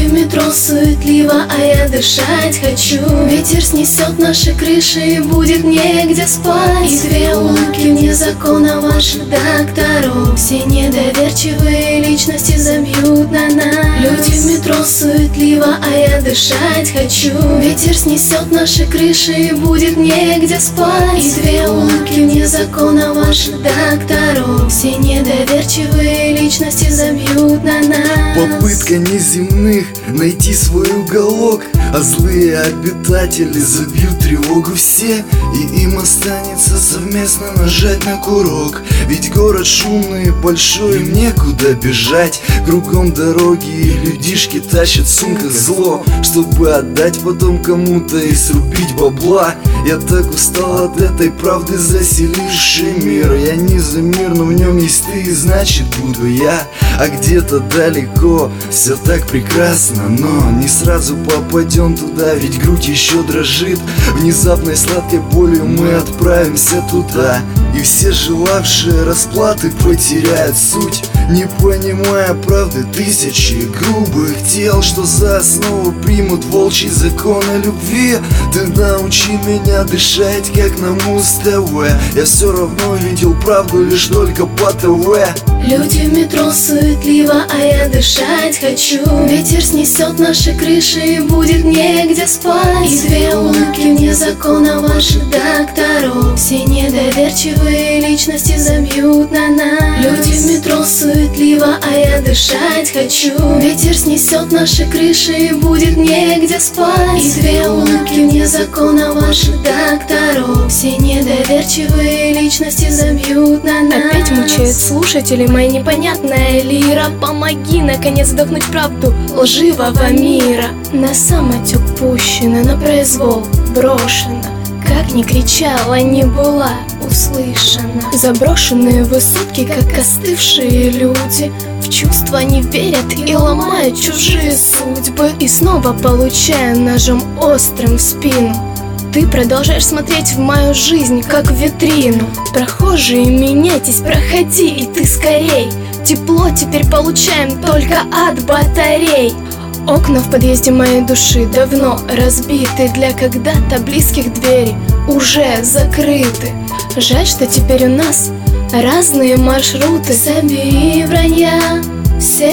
метро суетливо, а я дышать хочу. Ветер снесет наши крыши, и будет негде спать. И две улыбки вне закона ваших докторов. Все недоверчивые личности забьют на нас. Люди в метро суетливо, а я дышать хочу. Ветер снесет наши крыши, и будет негде спать. И две улыбки вне закона ваших докторов. Все недоверчивые личности забьют на нас. Попытка неземных найти свой уголок, а злые обитатели забьют тревогу все. И им останется совместно нажать на курок. Ведь город шумный, большой, им некуда бежать. Кругом дороги и людишки тащат в сумках зло, чтобы отдать потом кому-то и срубить бабла. Я так устал от этой правды, заселившей мир. Я не за мир, но в нем есть ты, и значит буду я. А где-то далеко все так прекрасно, но не сразу попадем туда, ведь грудь еще дрожит. Внезапной сладкой болью мы отправимся туда. И все желавшие расплаты потеряют суть, не понимая правды тысячи грубых тел, что за основу примут волчьи законы любви. Ты научи меня дышать, как на Муз-ТВ. Я все равно видел правду лишь только по ТВ. Люди в метро суетливо, а я дышать хочу. Ветер снесет наши крыши, и будет негде спать. И две улыбки вне закона ваших докторов. Все недоверчивые личности забьют на нас. Люди в метро суетливо, а я дышать хочу. Ветер снесет наши крыши, и будет негде спать. И две улыбки вне закона ваших докторов. Все недоверчивые личности забьют на нас. Опять мучает слушателей моя непонятная лира. Помоги наконец вдохнуть правду лживого мира. На самотек пущена, на произвол брошена. Как ни кричала, не была услышана. Заброшенные высотки, как остывшие люди, в чувства не верят и ломают чужие судьбы. И снова получая ножом острым в спину. Ты продолжаешь смотреть в мою жизнь, как в витрину. Прохожие, меняйтесь, проходи, и ты скорей. Тепло теперь получаем только от батарей. Окна в подъезде моей души давно разбиты. Для когда-то близких двери уже закрыты. Жаль, что теперь у нас разные маршруты. Собери вранья, все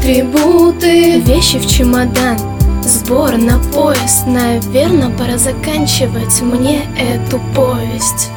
атрибуты, вещи в чемодан, сбор на поезд. Наверно, пора заканчивать мне эту повесть.